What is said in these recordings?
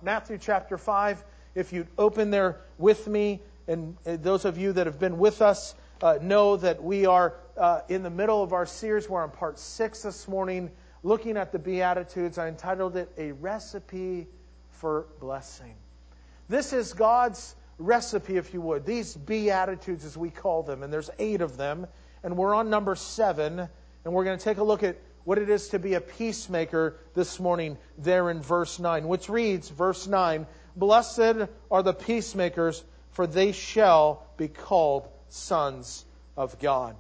Matthew chapter 5. If you open there with me, and those of you that have been with us know that we are in the middle of our series. We're on part 6 this morning, looking at the Beatitudes. I entitled it, A Recipe for Blessing. This is God's recipe, if you would. These Beatitudes, as we call them, and there's 8 of them, and we're on number 7, and we're going to take a look at what it is to be a peacemaker this morning there in verse 9, which reads, verse 9, Blessed are the peacemakers, for they shall be called sons of God.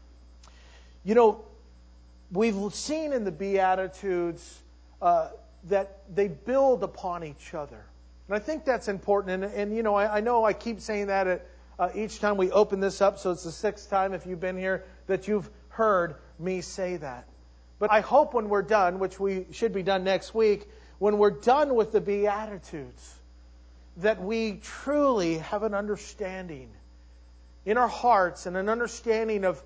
You know, we've seen in the Beatitudes that they build upon each other. And I think that's important. And you know, I know I keep saying that at each time we open this up, so it's the 6th time, if you've been here, that you've heard me say that. But I hope when we're done, which we should be done next week, when we're done with the Beatitudes, that we truly have an understanding in our hearts and an understanding of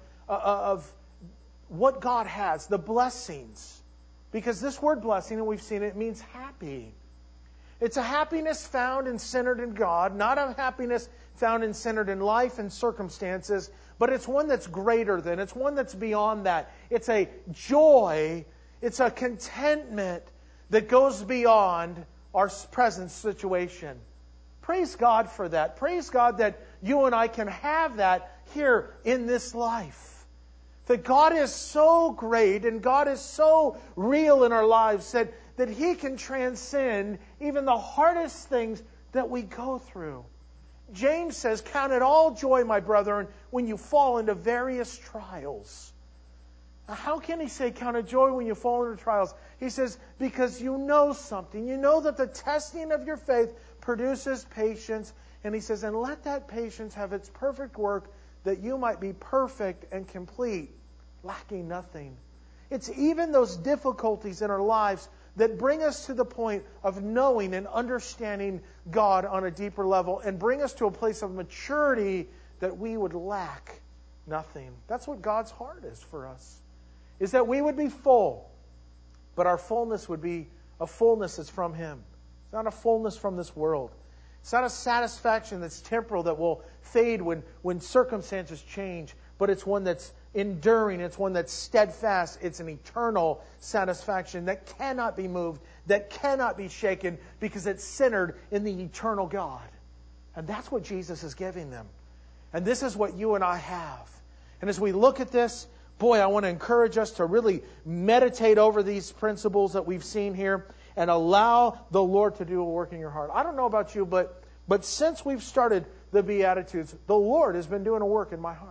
what God has, the blessings. Because this word blessing, and we've seen it, means happy. It's a happiness found and centered in God, not a happiness found and centered in life and circumstances, but it's one that's greater than, it's one that's beyond that. It's a joy, it's a contentment that goes beyond our present situation. Praise God for that. Praise God that you and I can have that here in this life. That God is so great and God is so real in our lives that He can transcend even the hardest things that we go through. James says, count it all joy, my brethren, when you fall into various trials. Now, how can he say count it joy when you fall into trials? He says, because you know something. You know that the testing of your faith produces patience. And he says, and let that patience have its perfect work, that you might be perfect and complete, lacking nothing. It's even those difficulties in our lives that bring us to the point of knowing and understanding God on a deeper level and bring us to a place of maturity that we would lack nothing. That's what God's heart is for us, is that we would be full, but our fullness would be a fullness that's from Him. It's not a fullness from this world. It's not a satisfaction that's temporal that will fade when circumstances change, but it's one that's enduring. It's one that's steadfast. It's an eternal satisfaction that cannot be moved, that cannot be shaken, because it's centered in the eternal God. And that's what Jesus is giving them. And this is what you and I have. And as we look at this, boy, I want to encourage us to really meditate over these principles that we've seen here and allow the Lord to do a work in your heart. I don't know about you, but since we've started the Beatitudes, the Lord has been doing a work in my heart.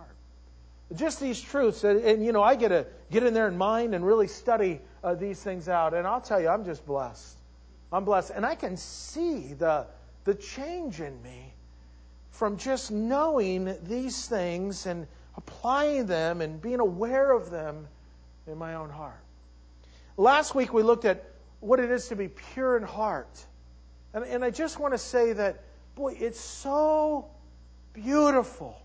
Just these truths, and you know, I get to get in there in mind and really study these things out. And I'll tell you, I'm just blessed. I'm blessed. And I can see the change in me from just knowing these things and applying them and being aware of them in my own heart. Last week we looked at what it is to be pure in heart. And I just want to say that, boy, it's so beautiful.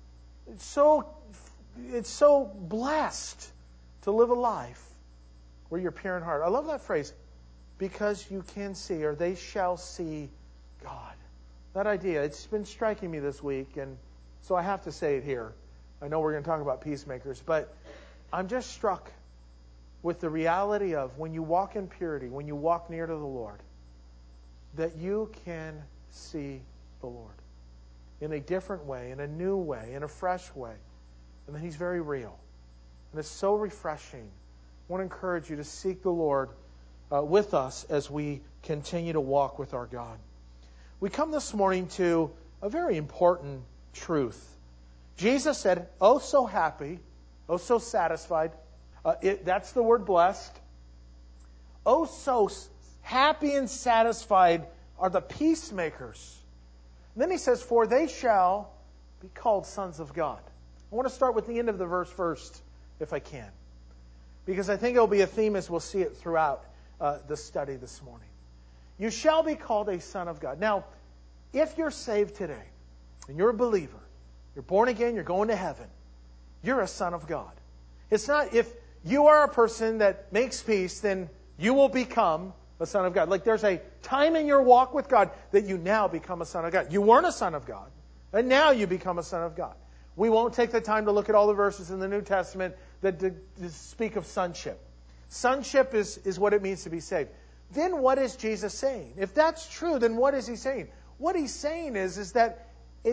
It's so blessed to live a life where you're pure in heart. I love that phrase, because you can see, or they shall see God. That idea, it's been striking me this week, and so I have to say it here. I know we're going to talk about peacemakers, but I'm just struck with the reality of when you walk in purity, when you walk near to the Lord, that you can see the Lord in a different way, in a new way, in a fresh way. And that He's very real. And it's so refreshing. I want to encourage you to seek the Lord with us as we continue to walk with our God. We come this morning to a very important truth. Jesus said, oh so happy, oh so satisfied. That's the word blessed. Oh so happy and satisfied are the peacemakers. And then He says, for they shall be called sons of God. I want to start with the end of the verse first, if I can. Because I think it will be a theme as we'll see it throughout the study this morning. You shall be called a son of God. Now, if you're saved today, and you're a believer, you're born again, you're going to heaven, you're a son of God. It's not if you are a person that makes peace, then you will become a son of God. Like there's a time in your walk with God that you now become a son of God. You weren't a son of God, and now you become a son of God. We won't take the time to look at all the verses in the New Testament that speak of sonship. Sonship is what it means to be saved. Then what is Jesus saying? If that's true, then what is He saying? What He's saying is that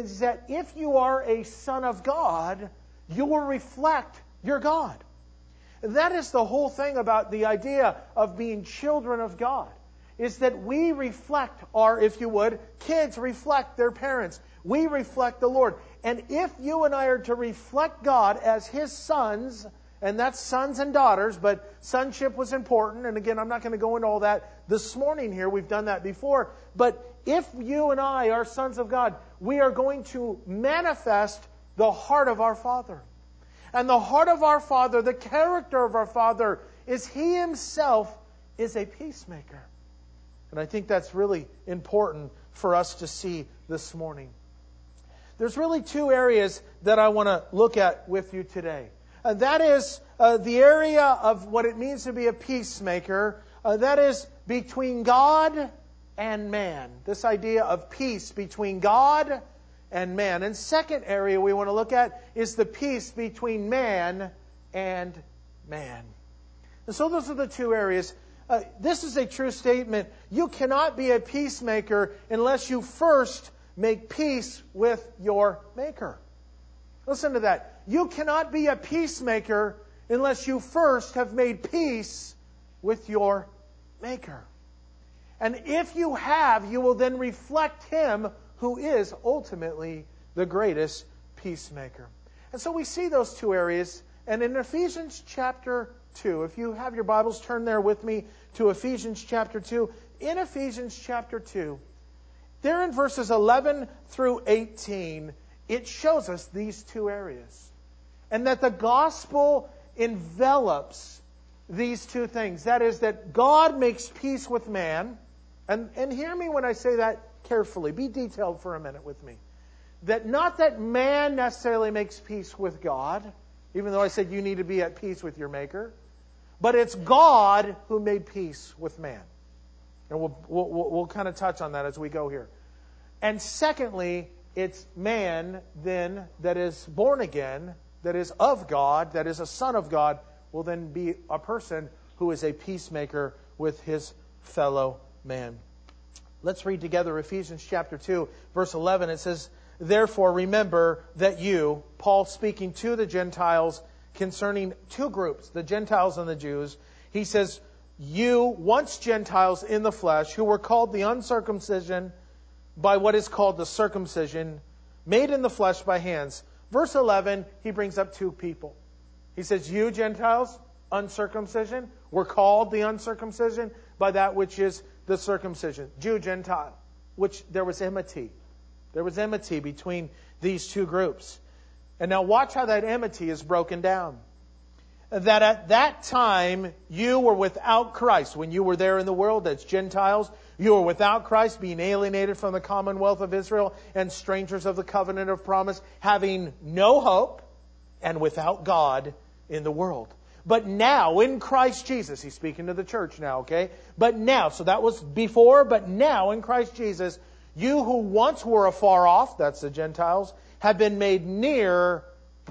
if you are a son of God, you will reflect your God. That is the whole thing about the idea of being children of God, is that we reflect our, if you would, kids reflect their parents. We reflect the Lord. And if you and I are to reflect God as His sons, and that's sons and daughters, but sonship was important. And again, I'm not going to go into all that this morning here. We've done that before. But if you and I are sons of God, we are going to manifest the heart of our Father. And the heart of our Father, the character of our Father, is He Himself is a peacemaker. And I think that's really important for us to see this morning. There's really two areas that I want to look at with you today. That is the area of what it means to be a peacemaker. That is between God and man. This idea of peace between God and man. And second area we want to look at is the peace between man and man. And so those are the two areas. This is a true statement. You cannot be a peacemaker unless you first make peace with your Maker. Listen to that. You cannot be a peacemaker unless you first have made peace with your Maker. And if you have, you will then reflect Him who is ultimately the greatest peacemaker. And so we see those two areas. And in Ephesians chapter 2, if you have your Bibles, turn there with me to Ephesians chapter 2. In Ephesians chapter 2, there in verses 11 through 18, it shows us these two areas. And that the gospel envelops these two things. That is, that God makes peace with man. And hear me when I say that carefully. Be detailed for a minute with me. That not that man necessarily makes peace with God, even though I said you need to be at peace with your Maker, but it's God who made peace with man. And we'll kind of touch on that as we go here. And secondly, it's man then that is born again, that is of God, that is a son of God, will then be a person who is a peacemaker with his fellow man. Let's read together Ephesians chapter 2, verse 11. It says, "Therefore remember that you," Paul speaking to the Gentiles concerning two groups, the Gentiles and the Jews, he says, "You, once Gentiles in the flesh, who were called the uncircumcision by what is called the circumcision, made in the flesh by hands." Verse 11, he brings up two people. He says, "You Gentiles, uncircumcision, were called the uncircumcision by that which is the circumcision." Jew, Gentile, which there was enmity. There was enmity between these two groups. And now watch how that enmity is broken down. That at that time you were without Christ. When you were there in the world as Gentiles, you were without Christ, being alienated from the commonwealth of Israel and strangers of the covenant of promise, having no hope and without God in the world. But now, in Christ Jesus, he's speaking to the church now, okay? But now, so that was before, but now in Christ Jesus, you who once were afar off, that's the Gentiles, have been made near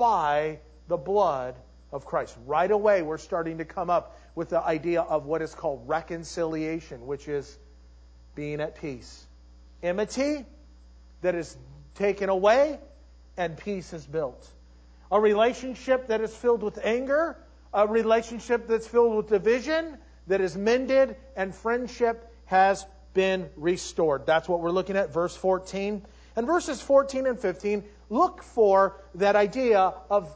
by the blood of Christ. Right away, we're starting to come up with the idea of what is called reconciliation, which is being at peace. Enmity that is taken away and peace is built. A relationship that is filled with anger, a relationship that's filled with division, that is mended, and friendship has been restored. That's what we're looking at, verse 14. And verses 14 and 15 look for that idea of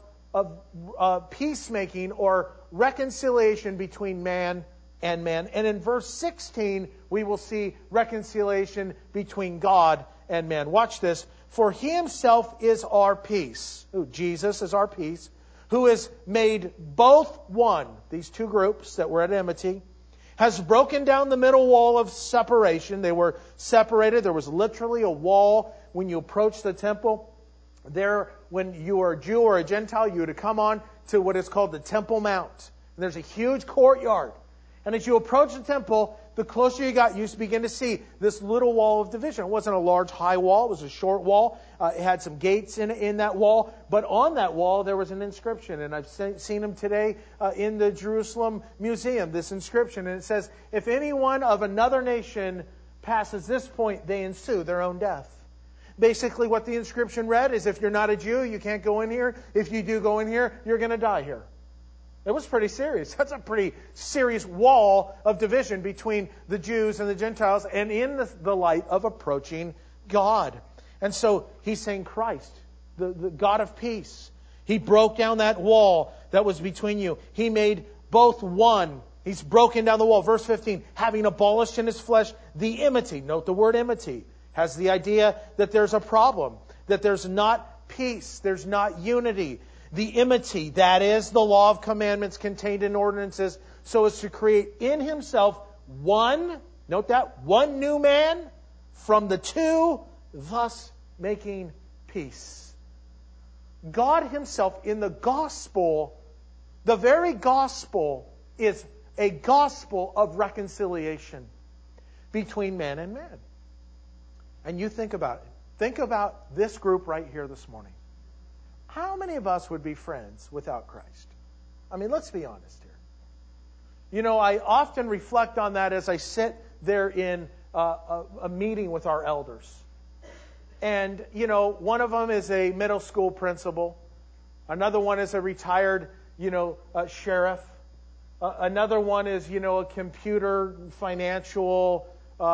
peacemaking or reconciliation between man and man. And in verse 16, we will see reconciliation between God and man. Watch this. "For He Himself is our peace." Jesus is our peace. "Who has made both one," these two groups that were at enmity, "has broken down the middle wall of separation." They were separated. There was literally a wall when you approached the temple. There, when you were a Jew or a Gentile, you would come on to what is called the Temple Mount. And there's a huge courtyard. And as you approach the temple, the closer you got, you begin to see this little wall of division. It wasn't a large high wall. It was a short wall. It had some gates in that wall. But on that wall, there was an inscription. And I've seen them today in the Jerusalem Museum, this inscription. And it says, if anyone of another nation passes this point, they ensue their own death. Basically, what the inscription read is, if you're not a Jew, you can't go in here. If you do go in here, you're going to die here. It was pretty serious. That's a pretty serious wall of division between the Jews and the Gentiles, and in the light of approaching God. And so he's saying Christ, the God of peace. He broke down that wall that was between you. He made both one. He's broken down the wall. Verse 15, having abolished in his flesh the enmity. Note the word enmity. Has the idea that there's a problem, that there's not peace, there's not unity. The enmity, that is the law of commandments contained in ordinances, so as to create in himself one, note that, one new man from the two, thus making peace. God himself in the gospel, the very gospel is a gospel of reconciliation between man and man. And you think about it. Think about this group right here this morning. How many of us would be friends without Christ? I mean, let's be honest here. You know, I often reflect on that as I sit there in a meeting with our elders. And, you know, one of them is a middle school principal. Another one is a retired, sheriff. Another one is, a computer financial,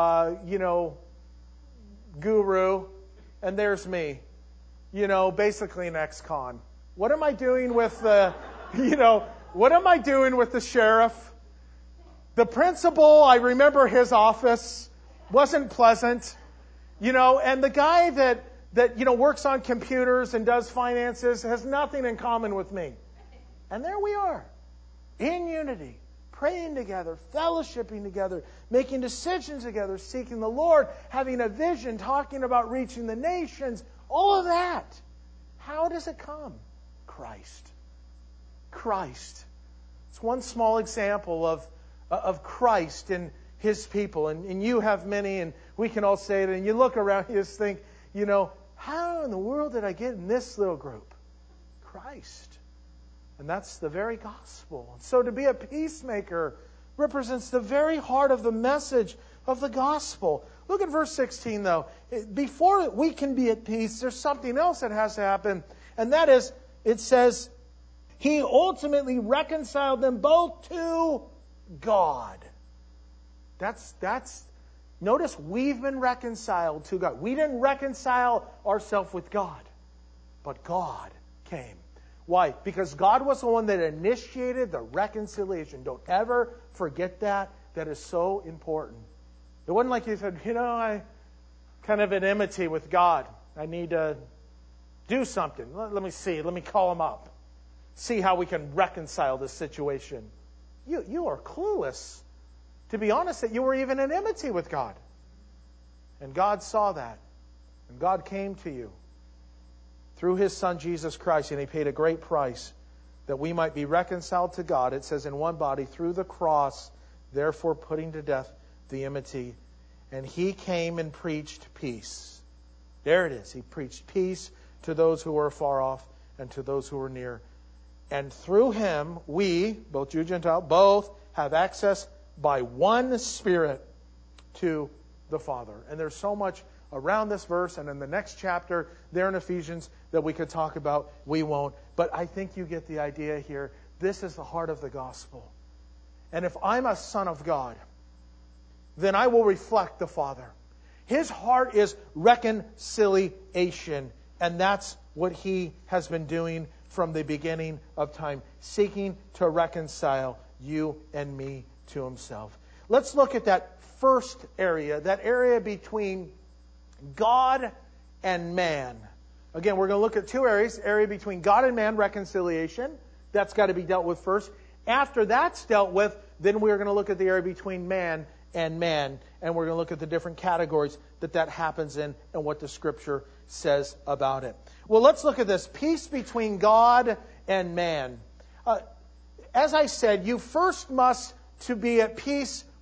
guru. And there's me. Basically an ex-con. What am I doing with what am I doing with the sheriff? The principal, I remember his office, wasn't pleasant. And the guy that works on computers and does finances has nothing in common with me. And there we are, in unity, praying together, fellowshipping together, making decisions together, seeking the Lord, having a vision, talking about reaching the nations. All of that. How does it come? Christ. Christ. It's one small example of Christ and his people. And you have many, and we can all say it. And you look around, you just think, how in the world did I get in this little group? Christ. And that's the very gospel. So to be a peacemaker represents the very heart of the message of the gospel. Look at verse 16, though. Before we can be at peace, there's something else that has to happen. And that is, it says, he ultimately reconciled them both to God. Notice we've been reconciled to God. We didn't reconcile ourselves with God, but God came. Why? Because God was the one that initiated the reconciliation. Don't ever forget that. That is so important. It wasn't like he said, I kind of an enmity with God. I need to do something. Let me see. Let me call him up. See how we can reconcile this situation. You are clueless, to be honest, that you were even in enmity with God. And God saw that. And God came to you through his Son, Jesus Christ, and he paid a great price that we might be reconciled to God. It says in one body through the cross, therefore putting to death the enmity. And he came and preached peace. There it is. He preached peace to those who were far off and to those who were near. And through him, we, both Jew and Gentile, both have access by one Spirit to the Father. And there's so much around this verse and in the next chapter there in Ephesians that we could talk about. We won't. But I think you get the idea here. This is the heart of the gospel. And if I'm a son of God, then I will reflect the Father. His heart is reconciliation. And that's what he has been doing from the beginning of time, seeking to reconcile you and me to himself. Let's look at that first area, that area between God and man. Again, we're going to look at two areas. Area between God and man, reconciliation. That's got to be dealt with first. After that's dealt with, then we're going to look at the area between man and man. And we're going to look at the different categories that happens in and what the Scripture says about it. Well, let's look at this. Peace between God and man. As I said, you first must, to be at peace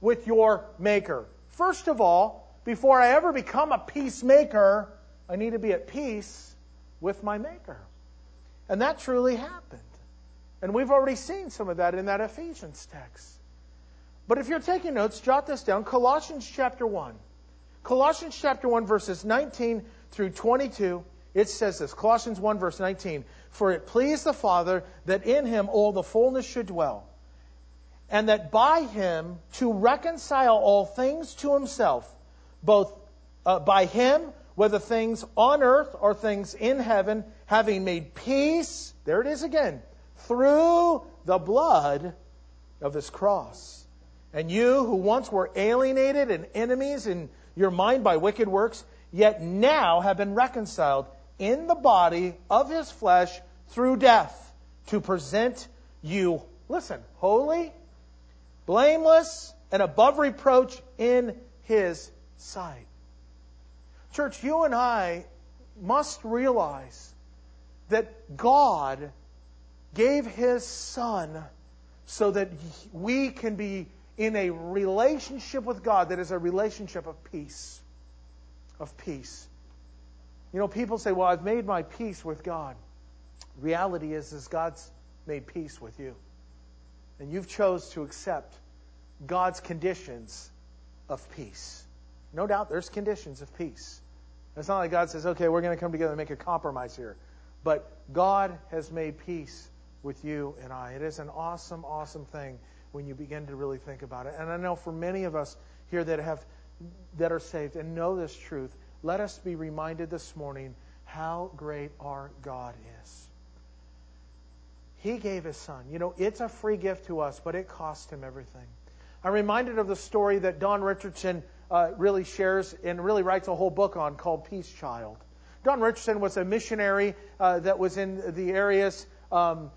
with your Maker. First of all, before I ever become a peacemaker, I need to be at peace with my Maker. And that truly happened. And we've already seen some of that in that Ephesians text. But if you're taking notes, jot this down. Colossians chapter 1. Colossians chapter 1, verses 19 through 22. It says this. Colossians 1, verse 19. For it pleased the Father that in Him all the fullness should dwell, and that by Him to reconcile all things to Himself, both by Him, whether things on earth or things in heaven, having made peace, there it is again, through the blood of His cross. And you who once were alienated and enemies in your mind by wicked works, yet now have been reconciled in the body of His flesh through death, to present you, listen, holy, blameless, and above reproach in His sight. Church, you and I must realize that God gave His Son so that we can be in a relationship with God that is a relationship of peace. Of peace. You know, people say, well, I've made my peace with God. Reality is God's made peace with you. And you've chose to accept God's conditions of peace. No doubt there's conditions of peace. It's not like God says, okay, we're going to come together and make a compromise here. But God has made peace with you and I. It is an awesome, awesome thing when you begin to really think about it. And I know for many of us here that are saved and know this truth, let us be reminded this morning how great our God is. He gave His Son. You know, it's a free gift to us, but it cost Him everything. I'm reminded of the story that Don Richardson really shares and really writes a whole book on called Peace Child. Don Richardson was a missionary that was in the areas of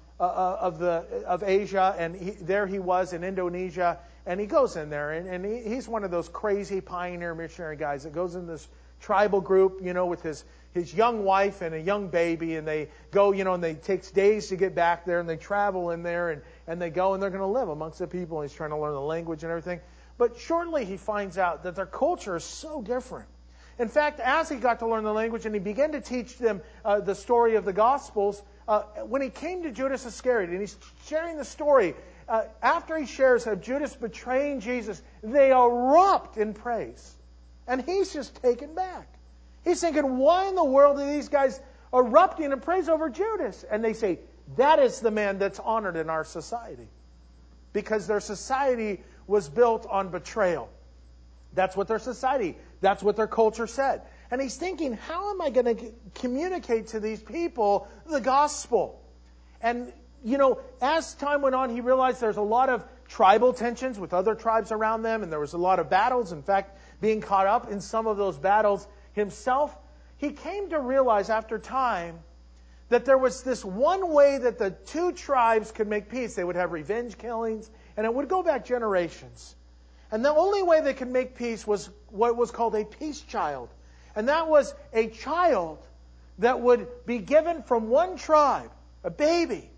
Asia, and there he was in Indonesia, and he goes in there, and he's one of those crazy pioneer missionary guys that goes in this tribal group, you know, with his young wife and a young baby, and they go, you know, and it takes days to get back there, and they travel in there, and they go, and they're going to live amongst the people, and he's trying to learn the language and everything. But shortly he finds out that their culture is so different. In fact, as he got to learn the language and he began to teach them the story of the Gospels, when he came to Judas Iscariot, and he's sharing the story, after he shares of Judas betraying Jesus, they erupt in praise. And he's just taken back. He's thinking, why in the world are these guys erupting in praise over Judas? And they say, that is the man that's honored in our society. Because their society was built on betrayal. That's what that's what their culture said. And he's thinking, how am I going to communicate to these people the gospel? And, you know, as time went on, he realized there's a lot of tribal tensions with other tribes around them, and there was a lot of battles. In fact, being caught up in some of those battles himself, he came to realize after time that there was this one way that the two tribes could make peace. They would have revenge killings, and it would go back generations. And the only way they could make peace was what was called a peace child. And that was a child that would be given from one tribe, a baby,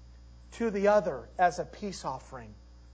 to the other as a peace offering.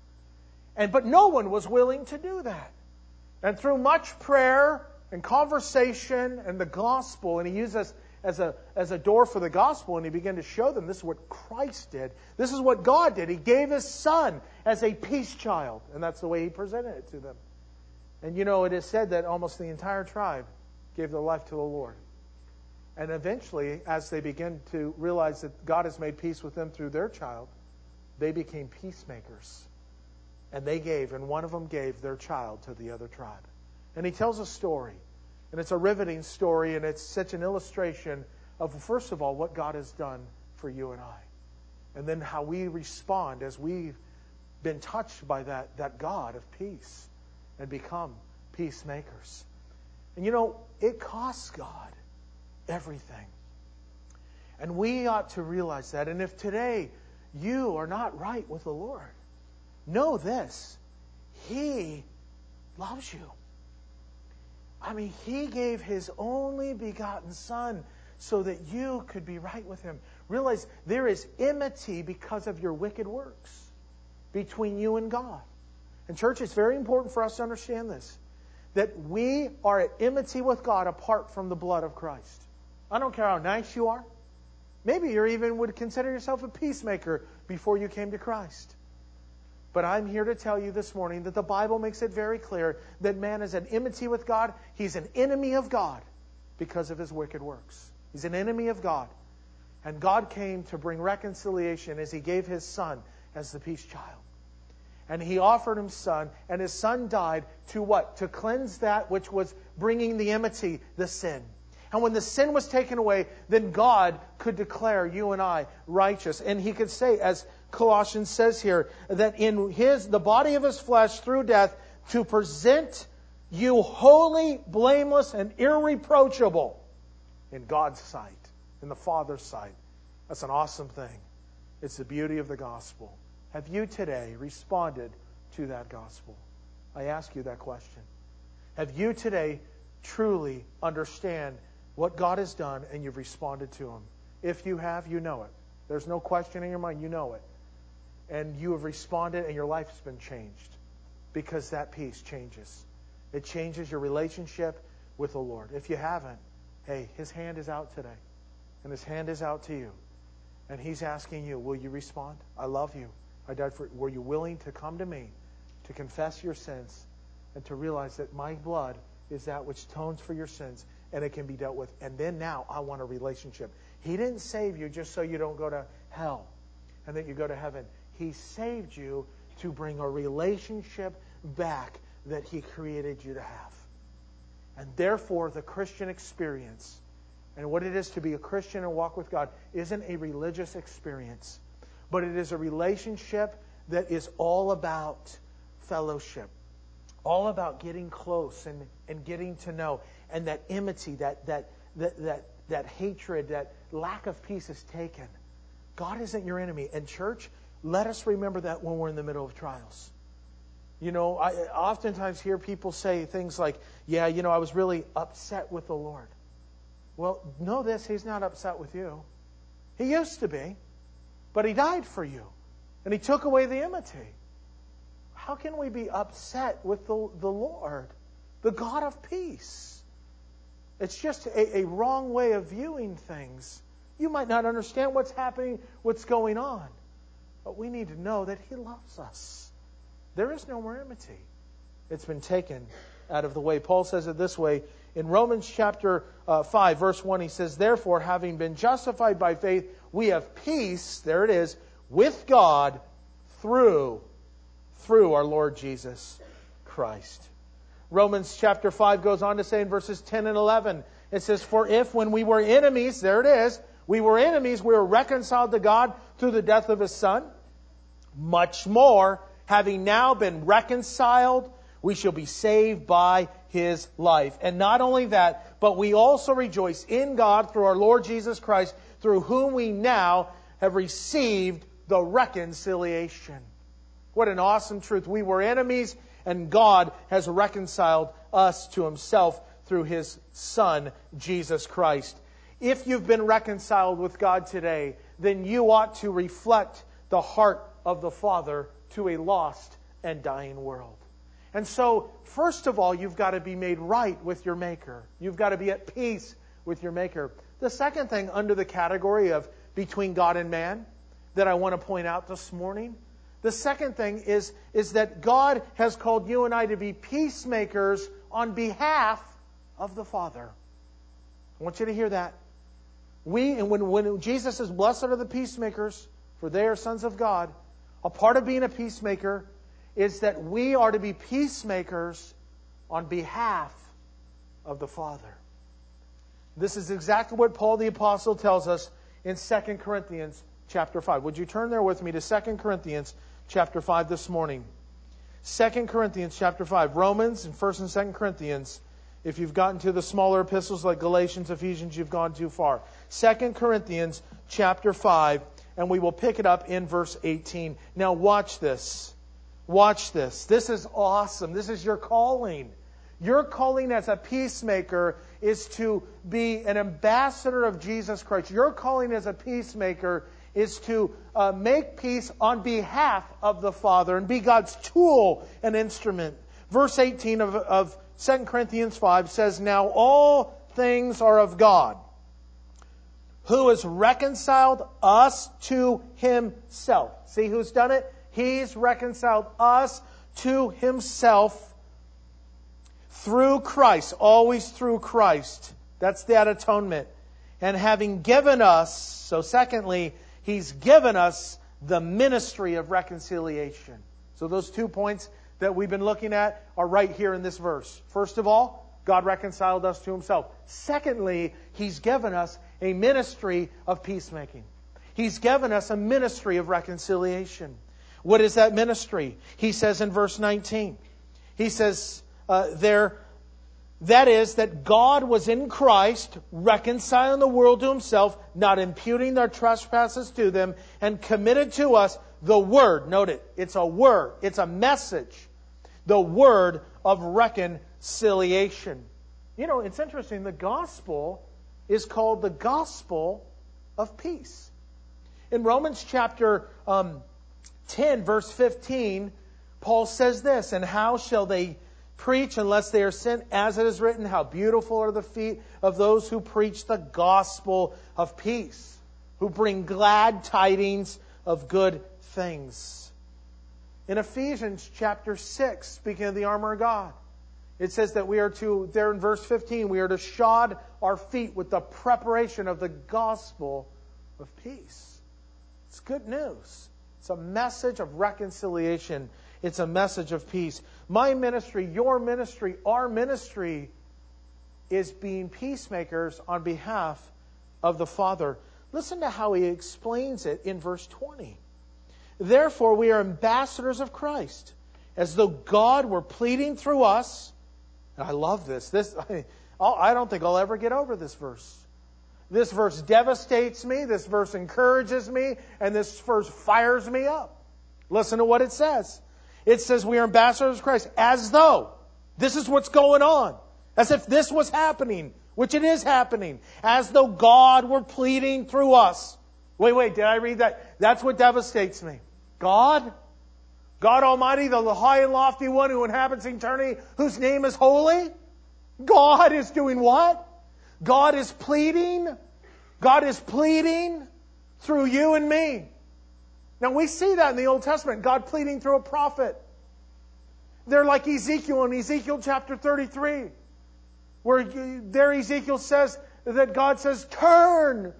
But no one was willing to do that. And through much prayer and conversation and the gospel, and he used us as a door for the gospel, and he began to show them this is what Christ did. This is what God did. He gave His Son as a peace child, and that's the way He presented it to them. And you know, it is said that almost the entire tribe gave their life to the Lord. And eventually, as they began to realize that God has made peace with them through their child, they became peacemakers. And they gave, and one of them gave their child to the other tribe. And he tells a story. And it's a riveting story, and it's such an illustration of, first of all, what God has done for you and I. And then how we respond as we've been touched by that God of peace and become peacemakers. And you know, it costs God everything. And we ought to realize that. And if today you are not right with the Lord, know this: He loves you. I mean, He gave His only begotten Son so that you could be right with Him. Realize there is enmity because of your wicked works between you and God. And church, it's very important for us to understand this, that we are at enmity with God apart from the blood of Christ. I don't care how nice you are. Maybe you even would consider yourself a peacemaker before you came to Christ. But I'm here to tell you this morning that the Bible makes it very clear that man is at enmity with God. He's an enemy of God because of his wicked works. He's an enemy of God. And God came to bring reconciliation as He gave His Son as the peace child. And He offered His Son, and His Son died to what? To cleanse that which was bringing the enmity, the sin. And when the sin was taken away, then God could declare you and I righteous. And He could say, as Colossians says here, that in the body of His flesh through death, to present you holy, blameless, and irreproachable in God's sight, in the Father's sight. That's an awesome thing. It's the beauty of the gospel. Have you today responded to that gospel? I ask you that question. Have you today truly understand what God has done and you've responded to Him? If you have, you know it. There's no question in your mind, you know it. And you have responded and your life has been changed because that peace changes. It changes your relationship with the Lord. If you haven't, hey, His hand is out today. And His hand is out to you. And He's asking you, will you respond? I love you. I died for you. Were you willing to come to me to confess your sins and to realize that my blood is that which atones for your sins and it can be dealt with? And then now I want a relationship. He didn't save you just so you don't go to hell and that you go to heaven. He saved you to bring a relationship back that He created you to have. And therefore, the Christian experience and what it is to be a Christian and walk with God isn't a religious experience, but it is a relationship that is all about fellowship, all about getting close and getting to know. And that enmity, that hatred, that lack of peace is taken. God isn't your enemy. And church, let us remember that when we're in the middle of trials. You know, I oftentimes hear people say things like, yeah, you know, I was really upset with the Lord. Well, know this, He's not upset with you. He used to be, but He died for you. And He took away the enmity. How can we be upset with the Lord, the God of peace? It's just a wrong way of viewing things. You might not understand what's happening, what's going on. But we need to know that He loves us. There is no more enmity. It's been taken out of the way. Paul says it this way. In Romans chapter 5, verse 1, he says, therefore, having been justified by faith, we have peace, there it is, with God through our Lord Jesus Christ. Romans chapter 5 goes on to say in verses 10 and 11, it says, for if when we were enemies, there it is, we were reconciled to God through the death of His Son, much more, having now been reconciled, we shall be saved by His life. And not only that, but we also rejoice in God through our Lord Jesus Christ, through whom we now have received the reconciliation. What an awesome truth. We were enemies, and God has reconciled us to Himself through His Son, Jesus Christ. If you've been reconciled with God today, then you ought to reflect the heart of the Father to a lost and dying world. And so, first of all, you've got to be made right with your Maker. You've got to be at peace with your Maker. The second thing under the category of between God and man that I want to point out this morning, the second thing is that God has called you and I to be peacemakers on behalf of the Father. I want you to hear that. When Jesus says, blessed are the peacemakers, for they are sons of God, a part of being a peacemaker is that we are to be peacemakers on behalf of the Father. This is exactly what Paul the Apostle tells us in 2 Corinthians chapter 5. Would you turn there with me to 2 Corinthians chapter 5 this morning? 2 Corinthians chapter 5. Romans and 1 and 2 Corinthians. If you've gotten to the smaller epistles like Galatians, Ephesians, you've gone too far. 2 Corinthians chapter 5, and we will pick it up in verse 18. Now watch this. Watch this. This is awesome. This is your calling. Your calling as a peacemaker is to be an ambassador of Jesus Christ. Your calling as a peacemaker is to make peace on behalf of the Father and be God's tool and instrument. Verse 18 of 2 Corinthians 5 says, "Now all things are of God, who has reconciled us to Himself." See who's done it? He's reconciled us to Himself through Christ, always through Christ. That's that atonement. And having given us, so secondly, He's given us the ministry of reconciliation. So those 2 points that we've been looking at are right here in this verse. First of all, God reconciled us to Himself. Secondly, He's given us a ministry of peacemaking. He's given us a ministry of reconciliation. What is that ministry? He says in verse 19, He says that is, that God was in Christ, reconciling the world to Himself, not imputing their trespasses to them, and committed to us the word. Note it. It's a word. It's a message. The word of reconciliation. You know, it's interesting. The gospel is called the gospel of peace. In Romans chapter 10, verse 15, Paul says this, "And how shall they preach unless they are sent? As it is written, how beautiful are the feet of those who preach the gospel of peace, who bring glad tidings of good things." In Ephesians chapter 6, speaking of the armor of God, it says that we are to, there in verse 15, we are to shod our feet with the preparation of the gospel of peace. It's good news. It's a message of reconciliation. It's a message of peace. My ministry, your ministry, our ministry is being peacemakers on behalf of the Father. Listen to how he explains it in verse 20. "Therefore we are ambassadors of Christ, as though God were pleading through us." And I love this. I don't think I'll ever get over this verse. This verse devastates me. This verse encourages me. And this verse fires me up. Listen to what it says. It says we are ambassadors of Christ, as though this is what's going on. As if this was happening, which it is happening. As though God were pleading through us. Wait, did I read that? That's what devastates me. God Almighty, the high and lofty one who inhabits eternity, whose name is holy. God is doing what? God is pleading. God is pleading through you and me. Now we see that in the Old Testament, God pleading through a prophet. They're like Ezekiel in Ezekiel chapter 33, where there Ezekiel says that God says, turn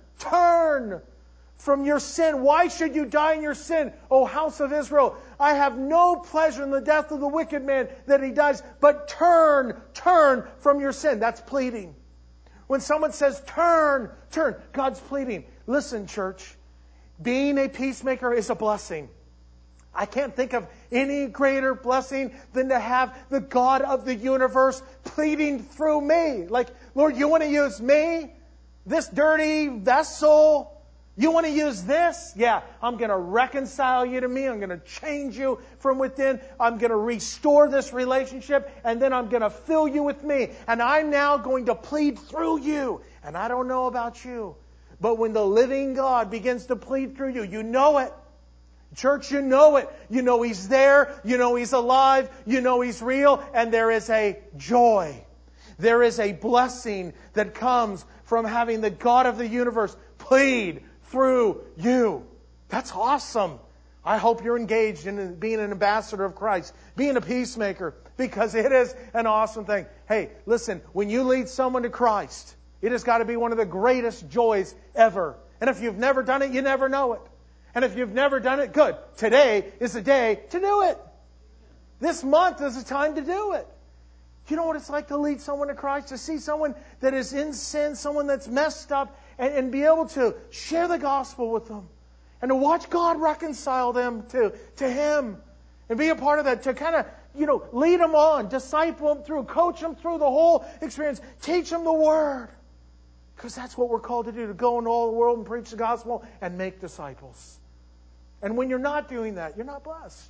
from your sin. Why should you die in your sin, O house of Israel? I have no pleasure in the death of the wicked man, that he dies, but turn from your sin. That's pleading. When someone says turn, God's pleading. Listen, church, being a peacemaker is a blessing. I can't think of any greater blessing than to have the God of the universe pleading through me. Like, Lord, you want to use me? This dirty vessel? You want to use this? Yeah, I'm going to reconcile you to me. I'm going to change you from within. I'm going to restore this relationship. And then I'm going to fill you with me. And I'm now going to plead through you. And I don't know about you, but when the living God begins to plead through you, you know it. Church, you know it. You know He's there. You know He's alive. You know He's real. And there is a joy. There is a blessing that comes from having the God of the universe plead through you. That's awesome. I hope you're engaged in being an ambassador of Christ, being a peacemaker, because it is an awesome thing. Hey, listen, when you lead someone to Christ, it has got to be one of the greatest joys ever. And if you've never done it, you never know it. And if you've never done it, good. Today is the day to do it. This month is the time to do it. You know what it's like to lead someone to Christ, to see someone that is in sin, someone that's messed up, and be able to share the gospel with them. And to watch God reconcile them to Him. And be a part of that, to kind of, lead them on, disciple them through, coach them through the whole experience, teach them the Word. Because that's what we're called to do, to go into all the world and preach the gospel and make disciples. And when you're not doing that, you're not blessed.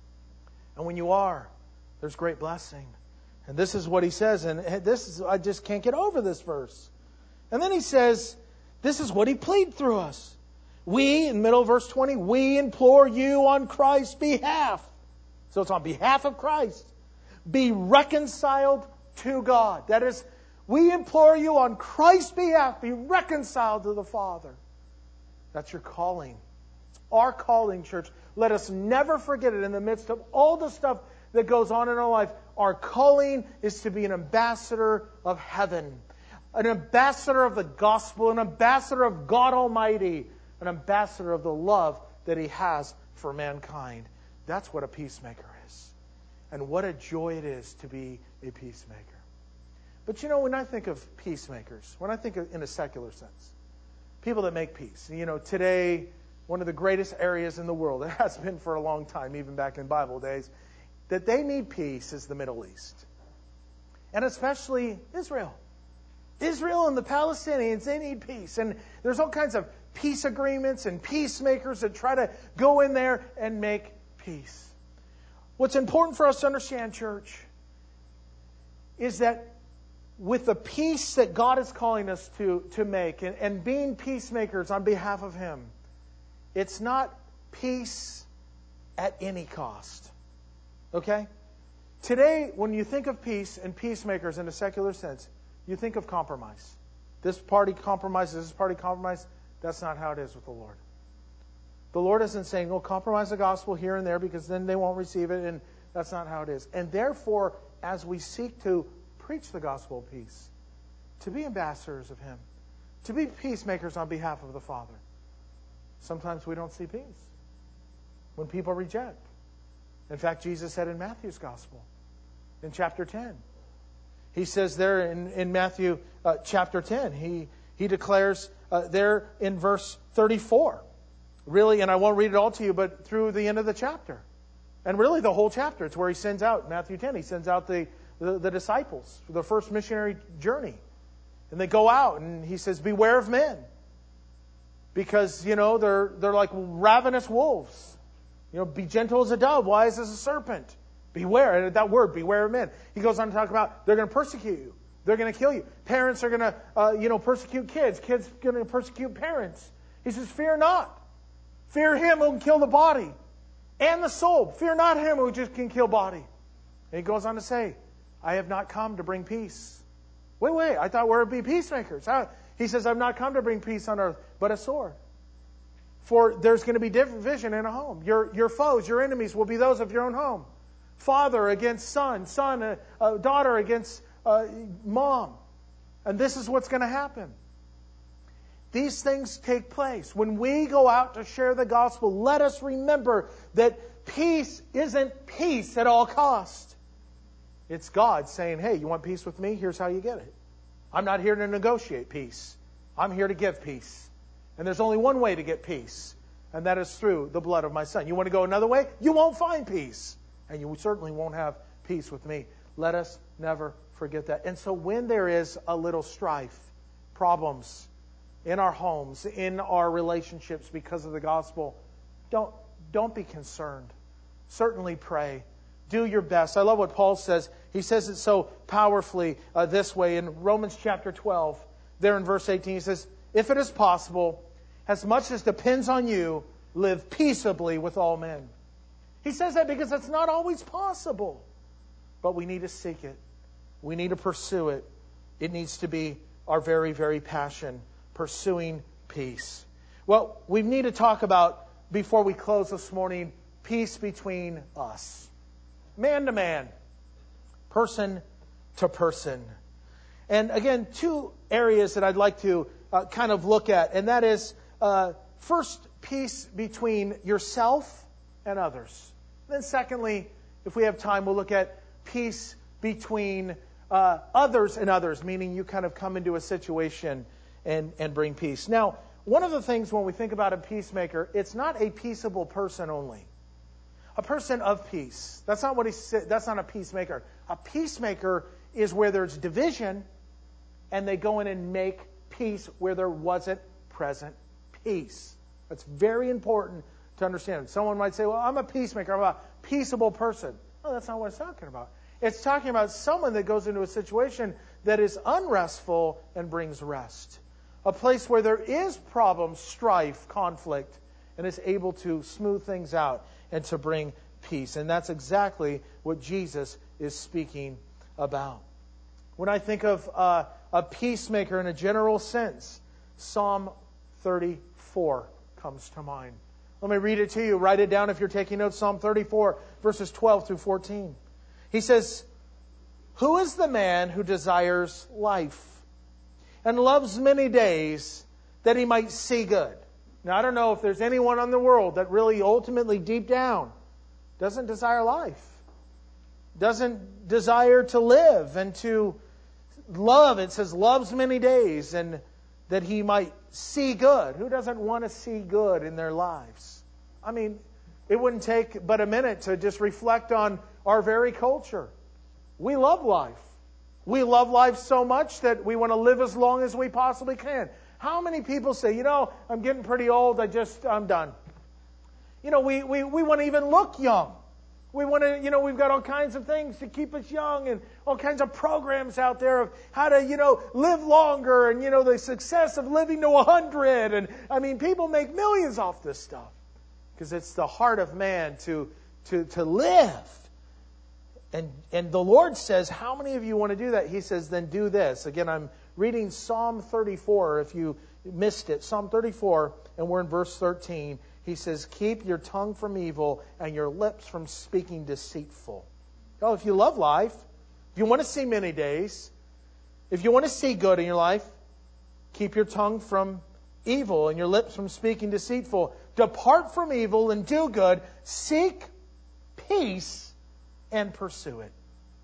And when you are, there's great blessing. And this is what he says, and I just can't get over this verse. And then he says, this is what He pleaded through us. We, in the middle of verse 20, we implore you on Christ's behalf. So it's on behalf of Christ. Be reconciled to God. That is, we implore you on Christ's behalf, be reconciled to the Father. That's your calling. It's our calling, church. Let us never forget it in the midst of all the stuff that goes on in our life. Our calling is to be an ambassador of heaven, an ambassador of the gospel, an ambassador of God Almighty, an ambassador of the love that He has for mankind. That's what a peacemaker is. And what a joy it is to be a peacemaker. But you know, when I think of peacemakers, when I think of, in a secular sense, people that make peace. You know, today, one of the greatest areas in the world, it has been for a long time, even back in Bible days, that they need peace is the Middle East. And especially Israel. Israel and the Palestinians, they need peace. And there's all kinds of peace agreements and peacemakers that try to go in there and make peace. What's important for us to understand, church, is that with the peace that God is calling us to make and being peacemakers on behalf of Him, it's not peace at any cost. Okay? Today, when you think of peace and peacemakers in a secular sense, you think of compromise. This party compromises, this party compromises. That's not how it is with the Lord. The Lord isn't saying, well, compromise the gospel here and there because then they won't receive it, and that's not how it is. And therefore, as we seek to preach the gospel of peace, to be ambassadors of Him, to be peacemakers on behalf of the Father, sometimes we don't see peace when people reject. In fact, Jesus said in Matthew's gospel, in chapter 10, He says there in Matthew chapter 10, He declares there in verse 34, really, and I won't read it all to you, but through the end of the chapter. And really the whole chapter. It's where He sends out, Matthew 10, He sends out the disciples for the first missionary journey. And they go out and He says, beware of men. Because, you know, they're like ravenous wolves. You know, be gentle as a dove, wise as a serpent. Beware. And that word, beware of men. He goes on to talk about they're going to persecute you. They're going to kill you. Parents are going to, persecute kids. Kids are going to persecute parents. He says, fear not. Fear him who can kill the body and the soul. Fear not him who just can kill body. And he goes on to say, I have not come to bring peace. Wait, I thought we were to be peacemakers. He says, I've not come to bring peace on earth, but a sword. For there's going to be division in a home. Your foes, your enemies will be those of your own home. Father against son, daughter against mom. And this is what's going to happen. These things take place. When we go out to share the gospel, let us remember that peace isn't peace at all cost. It's God saying, hey, you want peace with me? Here's how you get it. I'm not here to negotiate peace. I'm here to give peace. And there's only one way to get peace, and that is through the blood of my Son. You want to go another way? You won't find peace. And you certainly won't have peace with me. Let us never forget that. And so when there is a little strife, problems in our homes, in our relationships because of the gospel, don't be concerned. Certainly pray. Do your best. I love what Paul says. He says it so powerfully this way in Romans chapter 12. There in verse 18 he says, if it is possible, as much as depends on you, live peaceably with all men. He says that because it's not always possible. But we need to seek it. We need to pursue it. It needs to be our very, very passion, pursuing peace. Well, we need to talk about, before we close this morning, peace between us. Man to man. Person to person. And again, two areas that I'd like to kind of look at. And that is, first, peace between yourself and others. Then secondly, if we have time, we'll look at peace between others and others, meaning you kind of come into a situation and bring peace. Now, one of the things when we think about a peacemaker, it's not a peaceable person only. A person of peace. That's not what he said. That's not a peacemaker. A peacemaker is where there's division and they go in and make peace where there wasn't present peace. That's very important to understand. Someone might say, well, I'm a peacemaker. I'm a peaceable person. No, that's not what it's talking about. It's talking about someone that goes into a situation that is unrestful and brings rest. a place where there is problem, strife, conflict, and is able to smooth things out and to bring peace. And that's exactly what Jesus is speaking about. When I think of a peacemaker in a general sense, Psalm 34 comes to mind. Let me read it to you. Write it down if you're taking notes. Psalm 34, verses 12 through 14. He says, "Who is the man who desires life and loves many days that he might see good?" Now, I don't know if there's anyone in the world that really ultimately deep down doesn't desire life, doesn't desire to live and to love. It says loves many days and that he might see good. Who doesn't want to see good in their lives? I mean, it wouldn't take but a minute to just reflect on our very culture. We love life. We love life so much that we want to live as long as we possibly can. How many people say, I'm getting pretty old, I'm done. We want to even look young. We want to, we've got all kinds of things to keep us young and all kinds of programs out there of how to, live longer and, the success of living to 100. And people make millions off this stuff because it's the heart of man to live. And the Lord says, how many of you want to do that? He says, then do this. Again, I'm reading Psalm 34, if you missed it. Psalm 34, and we're in verse 13. He says, keep your tongue from evil and your lips from speaking deceitful. Oh, if you love life, if you want to see many days, if you want to see good in your life, keep your tongue from evil and your lips from speaking deceitful. Depart from evil and do good. Seek peace and pursue it.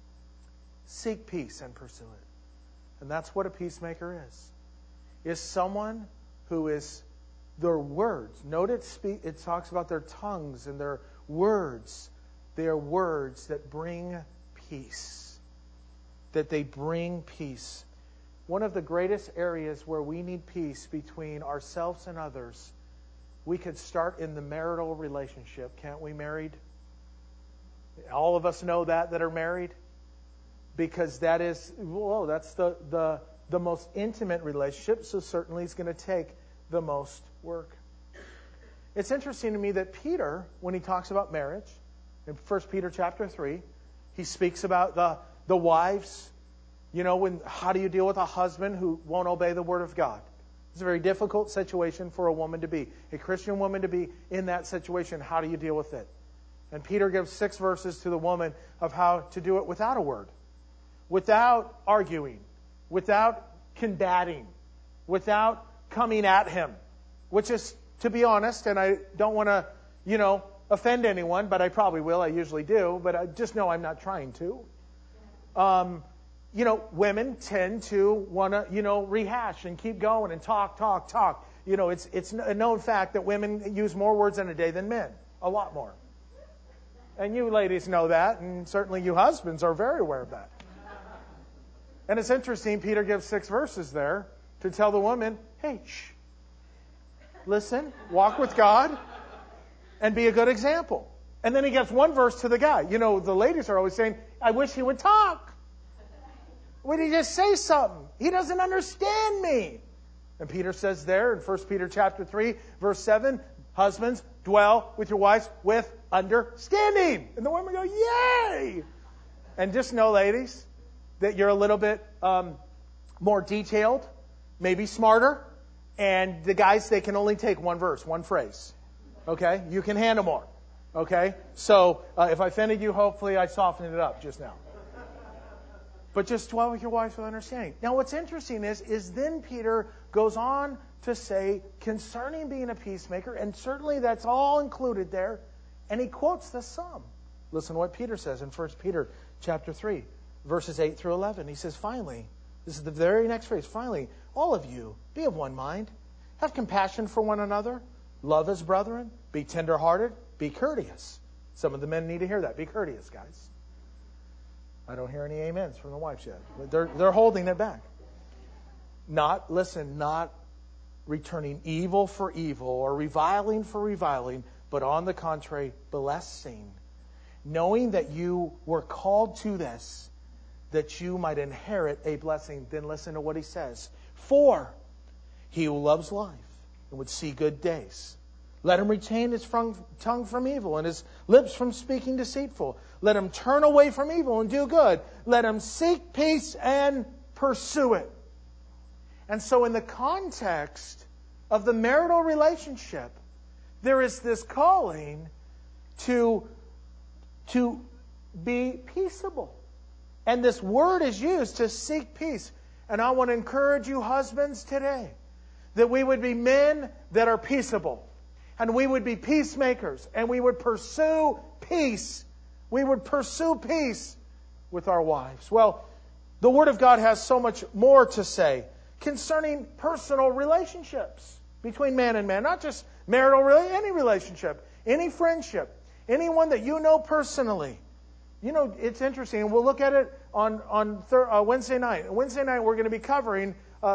Seek peace and pursue it. And that's what a peacemaker is someone who is their words. Note it talks about their tongues and their words. They are words that bring peace. That they bring peace. One of the greatest areas where we need peace between ourselves and others, we could start in the marital relationship. Can't we, married? All of us know that are married, because that's the most intimate relationship, so certainly it's going to take the most work. It's interesting to me that Peter, when he talks about marriage, in 1 Peter chapter 3, he speaks about the wives. How do you deal with a husband who won't obey the word of God? It's a very difficult situation for a woman to be. A Christian woman to be in that situation. How do you deal with it? And Peter gives 6 verses to the woman of how to do it without a word, without arguing, without combating, without coming at him, which is, to be honest, and I don't want to, offend anyone, but I probably will. I usually do, but I just know I'm not trying to. Women tend to want to, rehash and keep going and talk. It's a known fact that women use more words in a day than men, a lot more. And you ladies know that, and certainly you husbands are very aware of that. And it's interesting, Peter gives 6 verses there to tell the woman, hey, shh, listen, walk with God, and be a good example. And then he gives 1 verse to the guy. The ladies are always saying, I wish he would talk. Would he just say something? He doesn't understand me. And Peter says there in 1 Peter chapter 3, verse 7, husbands, dwell with your wives with understanding. And the women go, yay! And just know, ladies, that you're a little bit more detailed, maybe smarter, and the guys, they can only take 1 verse, 1 phrase. Okay? You can handle more. Okay? So, if I offended you, hopefully I softened it up just now. But just dwell with your wives with understanding. Now, what's interesting is then Peter goes on to say concerning being a peacemaker, and certainly that's all included there, and he quotes the psalm. Listen to what Peter says in 1 Peter chapter 3, verses 8 through 11. He says, finally, this is the very next phrase, finally, all of you, be of one mind, have compassion for one another, love as brethren, be tenderhearted, be courteous. Some of the men need to hear that. Be courteous, guys. I don't hear any amens from the wives yet. But they're holding it back. Not returning evil for evil or reviling for reviling, but on the contrary, blessing. Knowing that you were called to this, that you might inherit a blessing. Then listen to what he says. For He who loves life and would see good days. Let him retain his tongue from evil and his lips from speaking deceitful. Let him turn away from evil and do good. Let him seek peace and pursue it. And so in the context of the marital relationship, there is this calling to be peaceable. And this word is used to seek peace. And I want to encourage you husbands today that we would be men that are peaceable. And we would be peacemakers. And we would pursue peace. We would pursue peace with our wives. Well, the Word of God has so much more to say concerning personal relationships between man and man. Not just marital, any relationship, any friendship, anyone that you know personally. You know, it's interesting. And we'll look at it on Wednesday night. Wednesday night we're going to be covering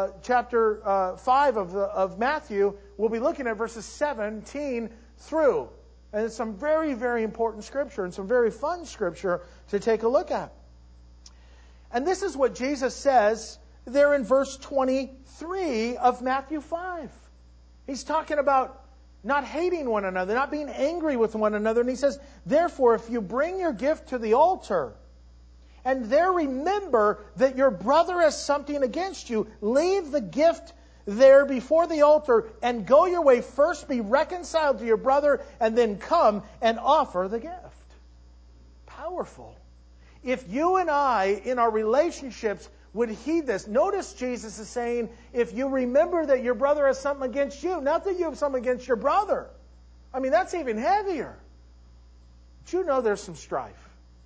chapter 5 of Matthew. We'll be looking at verses 17 through. And it's some very, very important scripture and some very fun scripture to take a look at. And this is what Jesus says there in verse 23 of Matthew 5. He's talking about not hating one another, not being angry with one another. And he says, therefore, if you bring your gift to the altar, and there remember that your brother has something against you, leave the gift there before the altar and go your way. First be reconciled to your brother and then come and offer the gift. Powerful. If you and I, in our relationships, would heed this. Notice Jesus is saying, if you remember that your brother has something against you, not that you have something against your brother. I mean, that's even heavier. But you know there's some strife.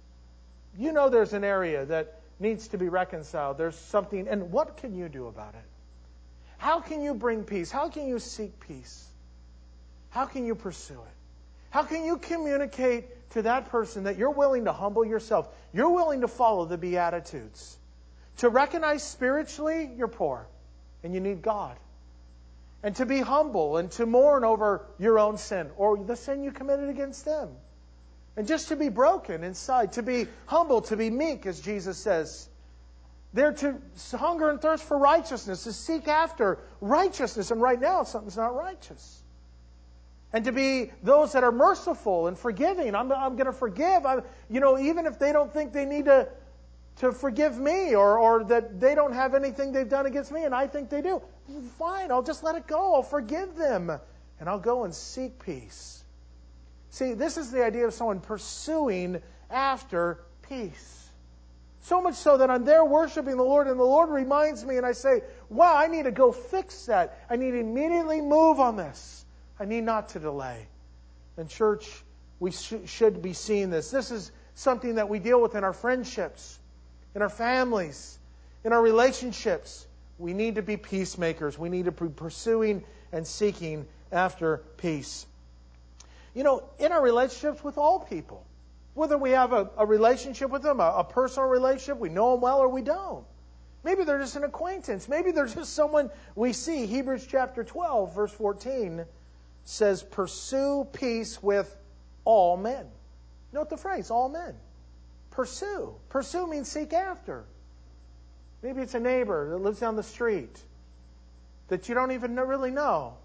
You know there's an area that needs to be reconciled. There's something, and what can you do about it? How can you bring peace? How can you seek peace? How can you pursue it? How can you communicate to that person that you're willing to humble yourself? You're willing to follow the Beatitudes. To recognize spiritually you're poor and you need God. And to be humble and to mourn over your own sin or the sin you committed against them. And just to be broken inside, to be humble, to be meek, as Jesus says. They're to hunger and thirst for righteousness, to seek after righteousness. And right now, something's not righteous. And to be those that are merciful and forgiving. I'm going to forgive. Even if they don't think they need to forgive me or that they don't have anything they've done against me and I think they do. Fine, I'll just let it go. I'll forgive them. And I'll go and seek peace. See, this is the idea of someone pursuing after peace. So much so that I'm there worshiping the Lord and the Lord reminds me and I say, wow, I need to go fix that. I need to immediately move on this. I need not to delay. And church, we should be seeing this. This is something that we deal with in our friendships, in our families, in our relationships. We need to be peacemakers. We need to be pursuing and seeking after peace. You know, in our relationships with all people, whether we have a relationship with them, a personal relationship, we know them well or we don't. Maybe they're just an acquaintance. Maybe they're just someone we see. Hebrews chapter 12, verse 14 says, pursue peace with all men. Note the phrase, all men. Pursue. Pursue means seek after. Maybe it's a neighbor that lives down the street that you don't even really know.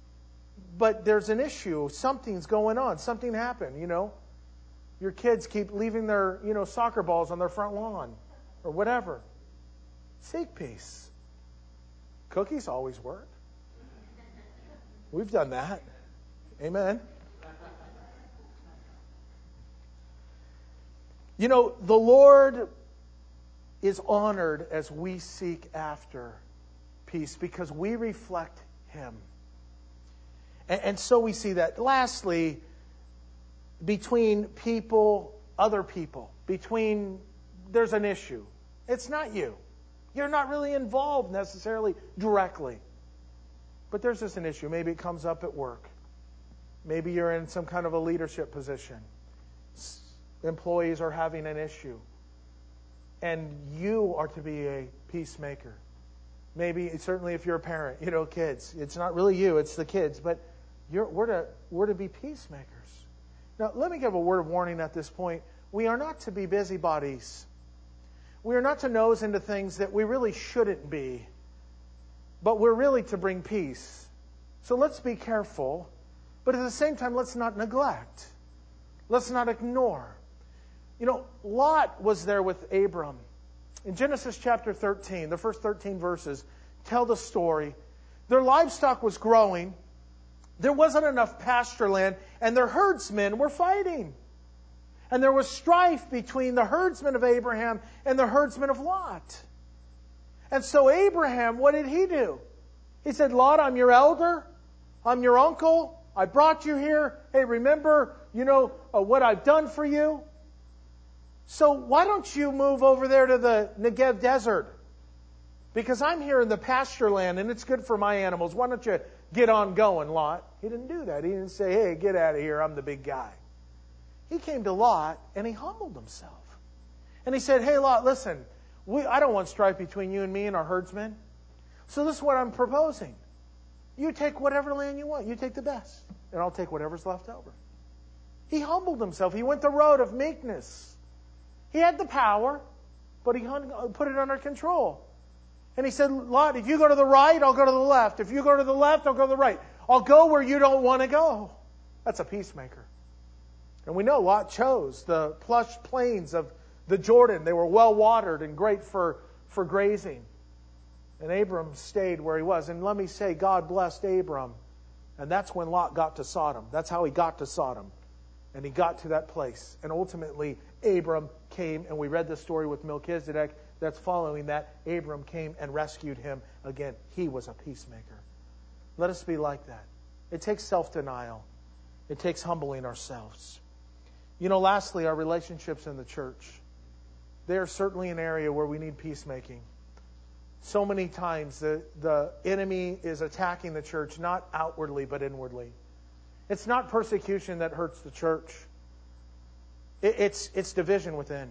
But there's an issue. Something's going on. Something happened, Your kids keep leaving their, soccer balls on their front lawn or whatever. Seek peace. Cookies always work. We've done that. Amen. The Lord is honored as we seek after peace because we reflect Him. And so we see that. Lastly, between people, other people, there's an issue. It's not you. You're not really involved necessarily directly. But there's just an issue. Maybe it comes up at work. Maybe you're in some kind of a leadership position. Employees are having an issue. And you are to be a peacemaker. Maybe, certainly if you're a parent, kids. It's not really you, it's the kids. But we're to be peacemakers. Now, let me give a word of warning at this point. We are not to be busybodies. We are not to nose into things that we really shouldn't be. but we're really to bring peace. So let's be careful, but at the same time, let's not neglect. Let's not ignore. Lot was there with Abram. In Genesis chapter 13, the first 13 verses tell the story. Their livestock was growing. There wasn't enough pasture land, and their herdsmen were fighting. And there was strife between the herdsmen of Abraham and the herdsmen of Lot. And so Abraham, what did he do? He said, Lot, I'm your elder. I'm your uncle. I brought you here. Hey, remember, what I've done for you? So why don't you move over there to the Negev desert? Because I'm here in the pasture land and it's good for my animals. Why don't you get on going, Lot? He didn't do that. He didn't say, hey, get out of here. I'm the big guy. He came to Lot and he humbled himself. And he said, hey, Lot, listen, I don't want strife between you and me and our herdsmen. So this is what I'm proposing. You take whatever land you want. You take the best. And I'll take whatever's left over. He humbled himself. He went the road of meekness. He had the power, but he put it under control. And he said, Lot, if you go to the right, I'll go to the left. If you go to the left, I'll go to the right. I'll go where you don't want to go. That's a peacemaker. And we know Lot chose the plush plains of the Jordan. They were well watered and great for grazing. And Abram stayed where he was. And let me say, God blessed Abram. And that's when Lot got to Sodom. That's how he got to Sodom. And he got to that place. And ultimately, Abram came, and we read the story with Melchizedek that's following that. Abram came and rescued him again. He was a peacemaker. Let us be like that. It takes self-denial. It takes humbling ourselves. Lastly, our relationships in the church. They are certainly an area where we need peacemaking. So many times the enemy is attacking the church, not outwardly, but inwardly. It's not persecution that hurts the church. It's division within.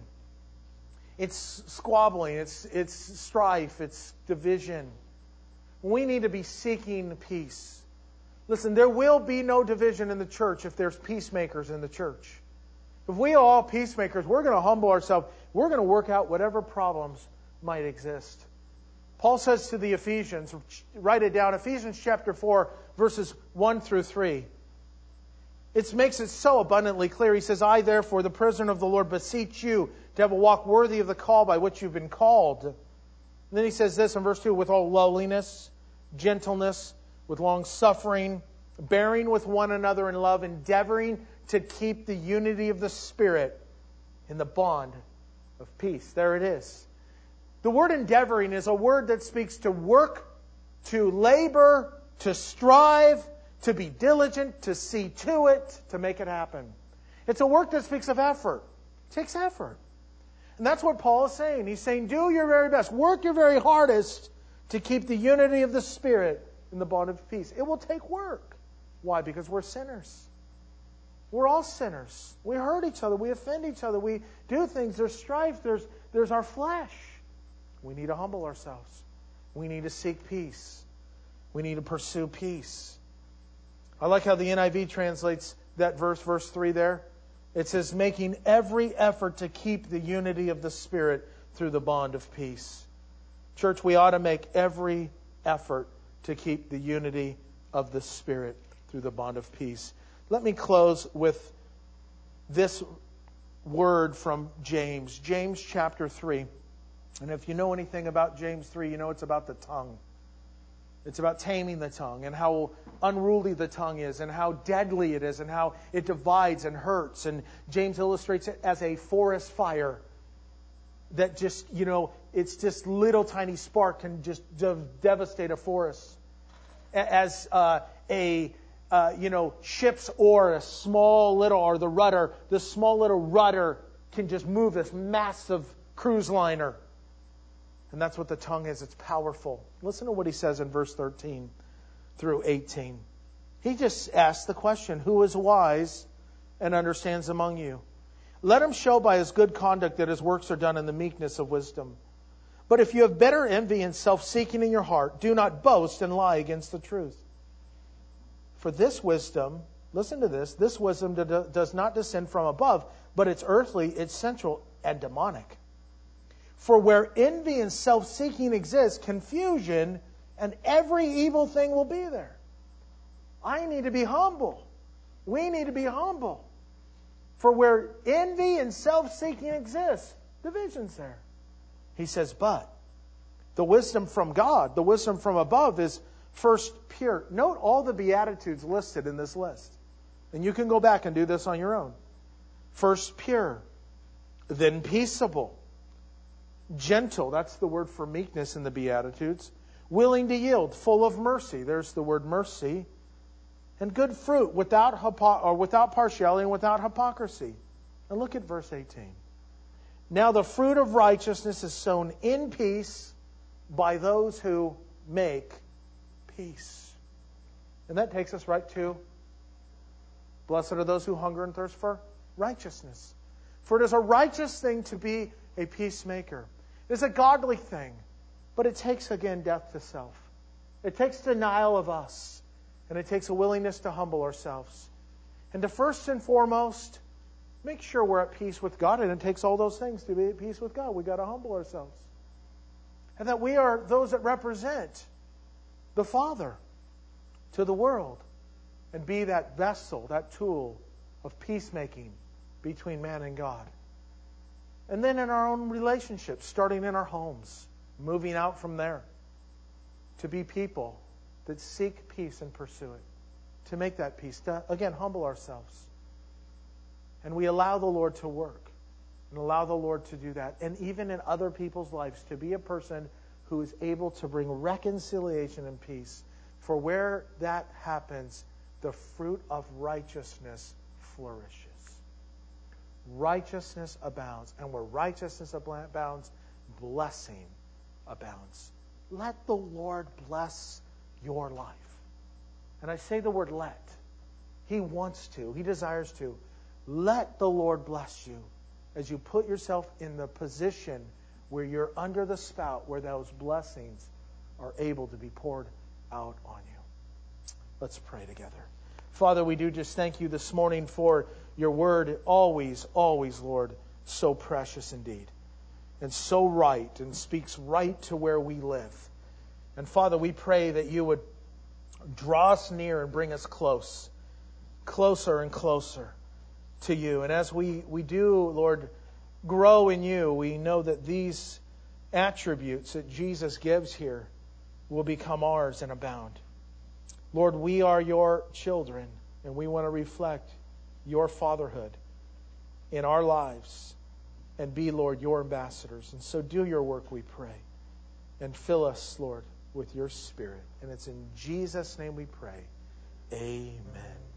It's squabbling. It's strife. It's division. We need to be seeking peace. Listen, there will be no division in the church if there's peacemakers in the church. If we are all peacemakers, we're going to humble ourselves. We're going to work out whatever problems might exist. Paul says to the Ephesians, write it down, Ephesians chapter 4, verses 1 through 3. It makes it so abundantly clear. He says, I, therefore, the prisoner of the Lord, beseech you to have a walk worthy of the call by which you've been called. And then he says this in verse 2, with all lowliness, gentleness, with long suffering, bearing with one another in love, endeavoring to keep the unity of the Spirit in the bond of peace. There it is. The word endeavoring is a word that speaks to work, to labor, to strive, to be diligent, to see to it, to make it happen. It's a work that speaks of effort. It takes effort. And that's what Paul is saying. He's saying, do your very best. Work your very hardest to keep the unity of the Spirit in the bond of peace. It will take work. Why? Because we're sinners. We're all sinners. We hurt each other. We offend each other. We do things. There's strife. There's our flesh. We need to humble ourselves. We need to seek peace. We need to pursue peace. I like how the NIV translates that verse 3 there. It says, making every effort to keep the unity of the Spirit through the bond of peace. Church, we ought to make every effort to keep the unity of the Spirit through the bond of peace. Let me close with this word from James. James chapter 3. And if you know anything about James 3, you know it's about the tongue. It's about taming the tongue and how unruly the tongue is and how deadly it is and how it divides and hurts. And James illustrates it as a forest fire that just, it's just little tiny spark can just devastate a forest. As ship's oar, or the rudder, the small little rudder can just move this massive cruise liner. And that's what the tongue is. It's powerful. Listen to what he says in verse 13 through 18. He just asks the question, who is wise and understands among you? Let him show by his good conduct that his works are done in the meekness of wisdom. But if you have bitter envy and self-seeking in your heart, do not boast and lie against the truth. For this wisdom, listen to this wisdom does not descend from above, but it's earthly, it's sensual, and demonic. For where envy and self-seeking exist, confusion And every evil thing will be there. I need to be humble. We need to be humble. For where envy and self-seeking exists, division's there. He says, but the wisdom from God, the wisdom from above is first pure. Note all the Beatitudes listed in this list. And you can go back and do this on your own. First pure, then peaceable, gentle, that's the word for meekness in the Beatitudes, willing to yield, full of mercy, there's the word mercy, and good fruit, without partiality and without hypocrisy. And look at verse 18. Now the fruit of righteousness is sown in peace by those who make peace. And that takes us right to, blessed are those who hunger and thirst for righteousness. For it is a righteous thing to be a peacemaker. It is a godly thing. But it takes, again, death to self. It takes denial of us. And it takes a willingness to humble ourselves. And to first and foremost, make sure we're at peace with God. And it takes all those things to be at peace with God. We've got to humble ourselves. And that we are those that represent the Father to the world. And be that vessel, that tool of peacemaking between man and God. And then in our own relationships, starting in our homes, moving out from there, to be people that seek peace and pursue it, to make that peace, to, again, humble ourselves. And we allow the Lord to work, and allow the Lord to do that. And even in other people's lives, to be a person who is able to bring reconciliation and peace. For where that happens, the fruit of righteousness flourishes. Righteousness abounds. And where righteousness abounds, blessing abounds. Let the Lord bless your life. And I say the word let. He wants to. He desires to. Let the Lord bless you as you put yourself in the position where you're under the spout, where those blessings are able to be poured out on you. Let's pray together. Father, we do just thank you this morning for your word. Always, always, Lord, so precious indeed. And so right, and speaks right to where we live. And Father, we pray that you would draw us near and bring us close, closer and closer to you. And as we do, Lord, grow in you, we know that these attributes that Jesus gives here will become ours and abound. Lord, we are your children, and we want to reflect your fatherhood in our lives and be, Lord, your ambassadors. And so do your work, we pray. And fill us, Lord, with your Spirit. And it's in Jesus' name we pray. Amen.